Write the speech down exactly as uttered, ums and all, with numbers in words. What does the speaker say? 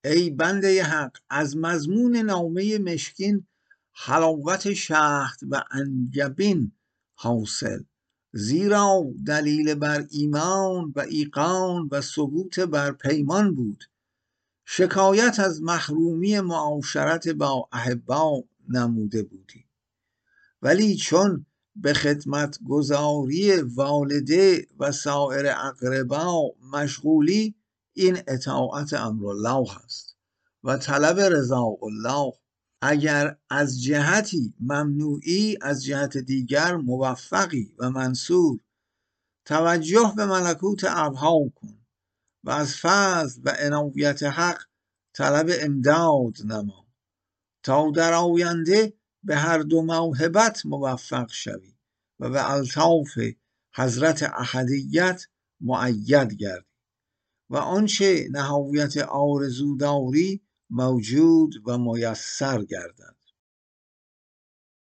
ای بنده حق، از مضمون نامه مشکین حلاوت شهد و انگبین حاصل، زیرا دلیل بر ایمان و ایقان و ثبوت بر پیمان بود. شکایت از محرومی معاشرت با احبا نموده بودی، ولی چون به خدمت گزاری والده و سایر اقربا مشغولی، این اطاعت امرالله هست و طلب رضا الله. اگر از جهتی ممنوعی، از جهت دیگر موفقی و منصور. توجه به ملکوت ابها کن و از فضل و عنایت حق طلب امداد نما، تا در آینده به هر دو موهبت موفق شوی و به الطاف حضرت احدیت مؤید گردی و آنچه نهایت آرزو داری موجود و میسر گردد.